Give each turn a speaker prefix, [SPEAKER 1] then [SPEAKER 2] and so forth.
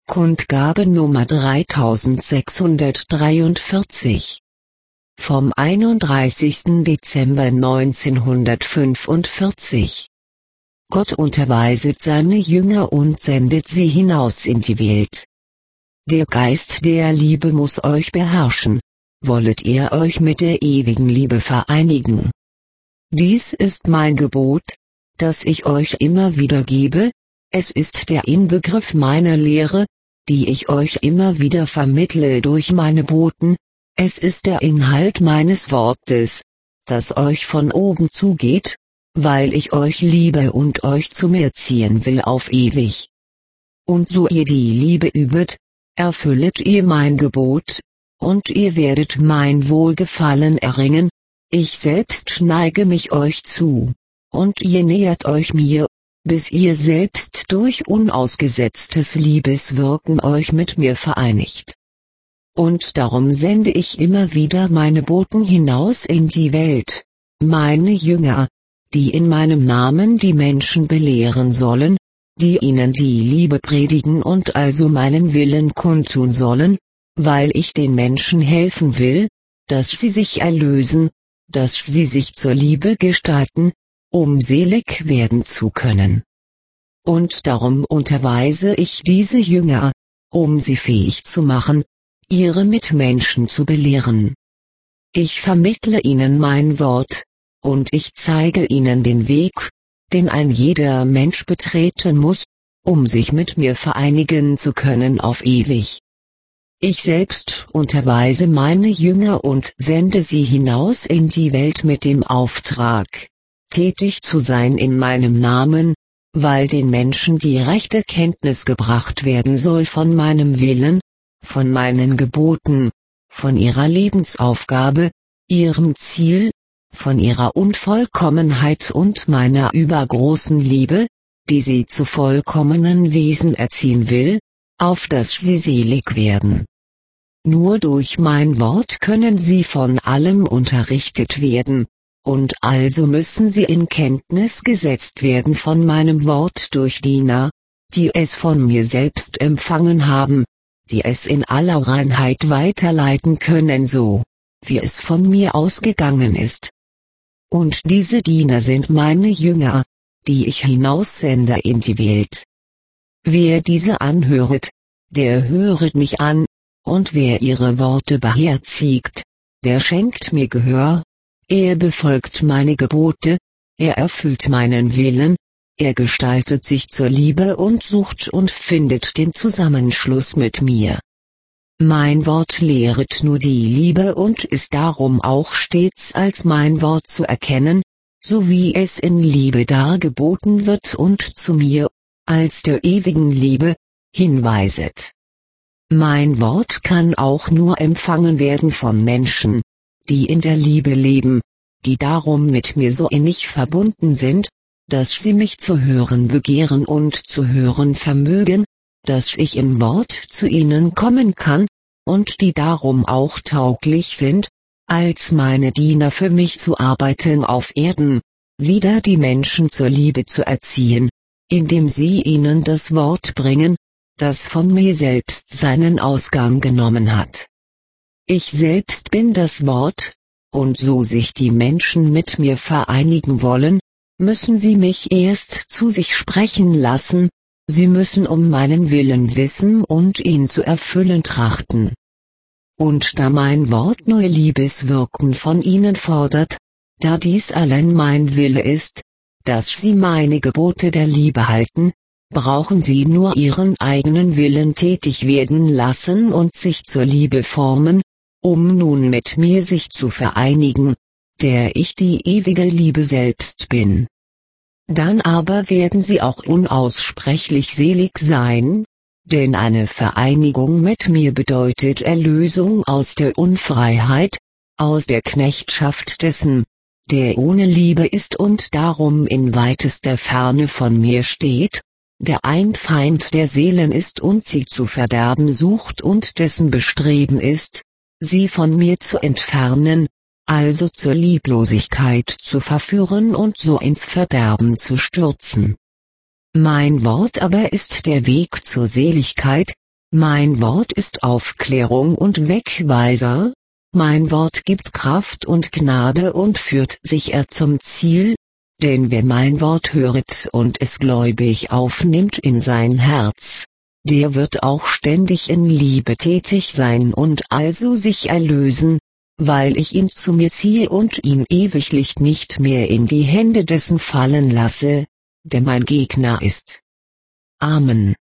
[SPEAKER 1] Kundgabe Nummer 3643. Vom 31. Dezember 1945. Gott unterweiset seine Jünger und sendet sie hinaus in die Welt. Der Geist der Liebe muss euch beherrschen. Wollet ihr euch mit der ewigen Liebe vereinigen? Dies ist mein Gebot, das ich euch immer wieder gebe, es ist der Inbegriff meiner Lehre, die ich euch immer wieder vermittle durch meine Boten, es ist der Inhalt meines Wortes, das euch von oben zugeht, weil ich euch liebe und euch zu mir ziehen will auf ewig. Und so ihr die Liebe übet, erfüllet ihr mein Gebot, und ihr werdet mein Wohlgefallen erringen, ich selbst neige mich euch zu, und ihr nähert euch mir, bis ihr selbst durch unausgesetztes Liebeswirken euch mit mir vereinigt. Und darum sende ich immer wieder meine Boten hinaus in die Welt, meine Jünger, die in meinem Namen die Menschen belehren sollen, die ihnen die Liebe predigen und also meinen Willen kundtun sollen, weil ich den Menschen helfen will, dass sie sich erlösen, dass sie sich zur Liebe gestalten, um selig werden zu können. Und darum unterweise ich diese Jünger, um sie fähig zu machen, ihre Mitmenschen zu belehren. Ich vermittle ihnen mein Wort, und ich zeige ihnen den Weg, den ein jeder Mensch betreten muss, um sich mit mir vereinigen zu können auf ewig. Ich selbst unterweise meine Jünger und sende sie hinaus in die Welt mit dem Auftrag, tätig zu sein in meinem Namen, weil den Menschen die rechte Kenntnis gebracht werden soll von meinem Willen, von meinen Geboten, von ihrer Lebensaufgabe, ihrem Ziel, von ihrer Unvollkommenheit und meiner übergroßen Liebe, die sie zu vollkommenen Wesen erziehen will, auf dass sie selig werden. Nur durch mein Wort können sie von allem unterrichtet werden, und also müssen sie in Kenntnis gesetzt werden von meinem Wort durch Diener, die es von mir selbst empfangen haben, die es in aller Reinheit weiterleiten können so, wie es von mir ausgegangen ist. Und diese Diener sind meine Jünger, die ich hinaussende in die Welt. Wer diese anhöret, der höret mich an, und wer ihre Worte beherzigt, der schenkt mir Gehör, er befolgt meine Gebote, er erfüllt meinen Willen, er gestaltet sich zur Liebe und sucht und findet den Zusammenschluss mit mir. Mein Wort lehret nur die Liebe und ist darum auch stets als mein Wort zu erkennen, so wie es in Liebe dargeboten wird und zu mir, als der ewigen Liebe, hinweiset. Mein Wort kann auch nur empfangen werden von Menschen, die in der Liebe leben, die darum mit mir so innig verbunden sind, dass sie mich zu hören begehren und zu hören vermögen, dass ich im Wort zu ihnen kommen kann, und die darum auch tauglich sind, als meine Diener für mich zu arbeiten auf Erden, wieder die Menschen zur Liebe zu erziehen, indem sie ihnen das Wort bringen, das von mir selbst seinen Ausgang genommen hat. Ich selbst bin das Wort, und so sich die Menschen mit mir vereinigen wollen, müssen sie mich erst zu sich sprechen lassen, sie müssen um meinen Willen wissen und ihn zu erfüllen trachten. Und da mein Wort nur Liebeswirken von ihnen fordert, da dies allein mein Wille ist, dass sie meine Gebote der Liebe halten, brauchen sie nur ihren eigenen Willen tätig werden lassen und sich zur Liebe formen, um nun mit mir sich zu vereinigen, der ich die ewige Liebe selbst bin. Dann aber werden sie auch unaussprechlich selig sein, denn eine Vereinigung mit mir bedeutet Erlösung aus der Unfreiheit, aus der Knechtschaft dessen, der ohne Liebe ist und darum in weitester Ferne von mir steht, der ein Feind der Seelen ist und sie zu verderben sucht und dessen Bestreben ist, sie von mir zu entfernen, also zur Lieblosigkeit zu verführen und so ins Verderben zu stürzen. Mein Wort aber ist der Weg zur Seligkeit, Mein Wort ist Aufklärung und Wegweiser, mein Wort gibt Kraft und Gnade und führt sicher zum Ziel, denn wer mein Wort höret und es gläubig aufnimmt in sein Herz, der wird auch ständig in Liebe tätig sein und also sich erlösen, weil ich ihn zu mir ziehe und ihn ewiglich nicht mehr in die Hände dessen fallen lasse, der mein Gegner ist. Amen.